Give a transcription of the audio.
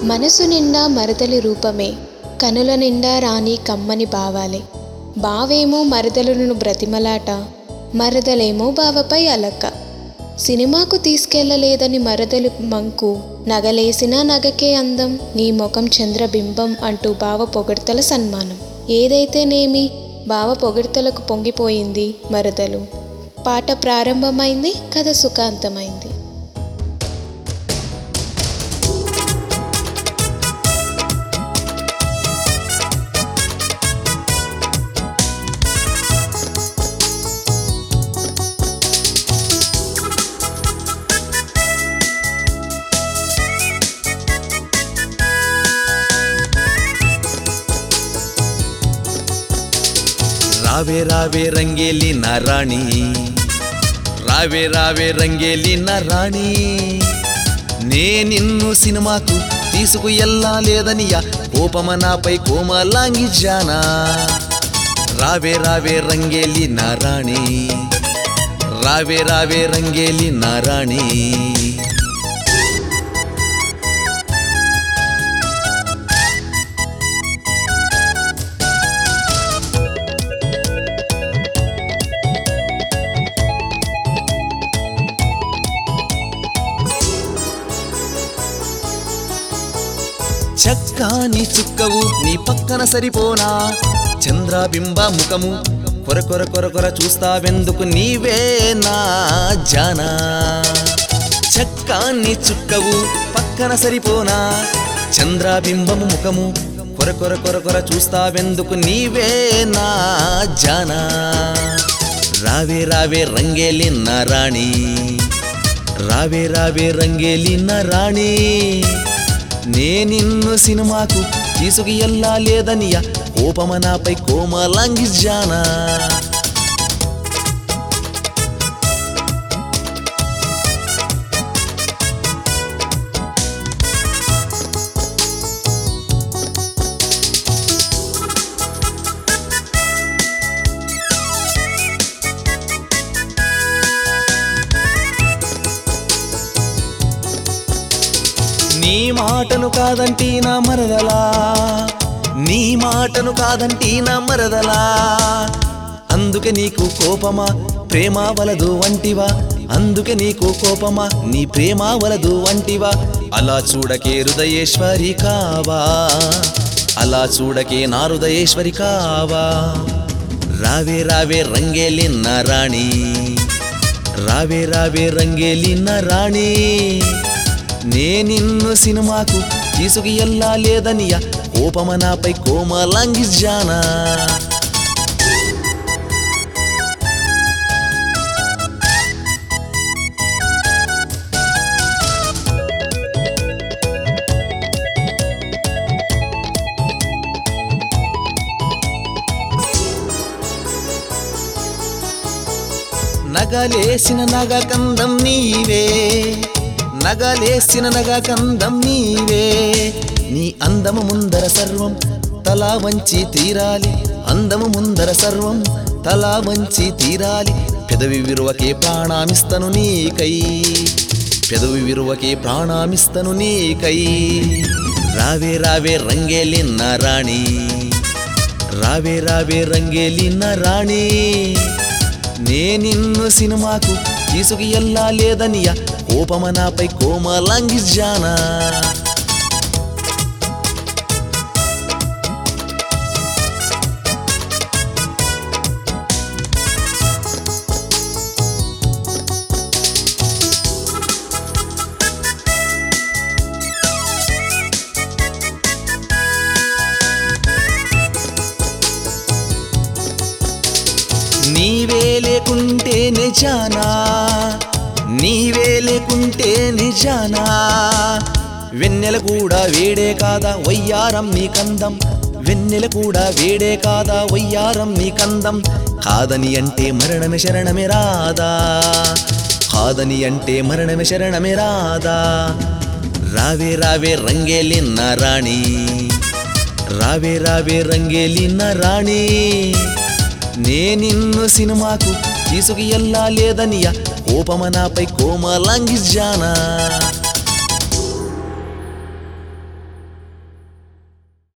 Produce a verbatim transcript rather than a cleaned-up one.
మనసు నిండా మరదలి రూపమే, కనుల నిండా రాణి కమ్మని భావాలే. బావేమో మరదలను బ్రతిమలాట, మరదలేమో బావపై అలక. సినిమాకు తీసుకెళ్లలేదని మరదలు మంకు, నగలేసిన నగకే అందం, నీ ముఖం చంద్రబింబం అంటూ బావ పొగడ్తల సన్మానం. ఏదైతేనేమి బావ పొగడ్తలకు పొంగిపోయింది మరదలు. పాట ప్రారంభమైంది, కథ సుఖాంతమైంది. రావే రావే రంగేలి నా రాణి, రావే రావే రంగేలి నా రాణి. నే నిన్ను సినిమాకు తీసుకు ఎల్లాలేదనియా, కోపమ నాపై కోమలాంగి జానా. రావే రావే రంగేలి నా రాణి, రావే రావే రంగేలి నా రాణి. చక్కాని చుక్కవు నీ పక్కన సరిపోనా, చంద్రబింబ ముఖము కొర కొర కొర కొర చూస్తావెందుకు నీవే నా జానా. చక్కాని చుక్కవు పక్కన సరిపోనా, చంద్రబింబము ముఖము కొర కొర కొర కొర చూస్తావెందుకు నీవే నా జానా. రావే రావే రంగేలి నా రాణి, రావే రావే రంగేలి నా రాణి. నే నిన్ను సినిమాకు తీసుకు ఎల్లాలేదనియా, కోపమ నాపై కోమలాంగి జానా. నీ మాటను కాదంటీ నా మరదలా, నీ మాటను కాదంటీ నా మరదలా. అందుకే నీకు కోపమా ప్రేమ వలదు వంటివా, అందుకే నీకు కోపమా నీ ప్రేమ వలదు వంటివా. అలా చూడకే హృదయేశ్వరి కావా, అలా చూడకే నా హృదయేశ్వరి కావా. రావే రావే రంగేలి నా రాణి, రావే రావే రంగేలి నా రాణి. నే నిన్ను సినిమాకు తీసుకు ఎల్లాలేదనియా, కోపమ నాపై కోమలాంగి జానా. నగలేసిన నగ కందం నీవే, నగలేసిన నగ కందం నీవే. నీ అందము ముందర సర్వం తలా వంచి తీరాలి, అందము ముందర సర్వం తలా వంచి తీరాలి. పెదవి విరువకే ప్రాణామిస్తను నీకై, పెదవి విరువకే ప్రాణామిస్తను నీకై. రావే రావే రంగేలి నా రాణి, రావే రావే రంగేలి నా రాణి. నే నిన్ను సినిమాకు తీసుకు ఎల్లాలేదనియా, కోపమ నాపై కోమలాంగి జానా. నీవే లేకుంటే నిజానా, నీవే లేకుంటే నిజానా. వెన్నెల కూడా వేడే కాదా వయ్యారం నీ కందం, వెన్నెల కూడా వేడే కాదా వయ్యారం నీ కందం. కాదని అంటే మరణమే శరణమే రాదా, కాదని అంటే మరణమే శరణమే రాదా. రావే రావే రంగేలి నా రాణి, రావే రావే రంగేలి నా రాణి. నే నిన్ను సినిమాకు తీసుకు ఎల్లాలేదనియా, కోపమ నాపై కోమలాంగి జానా.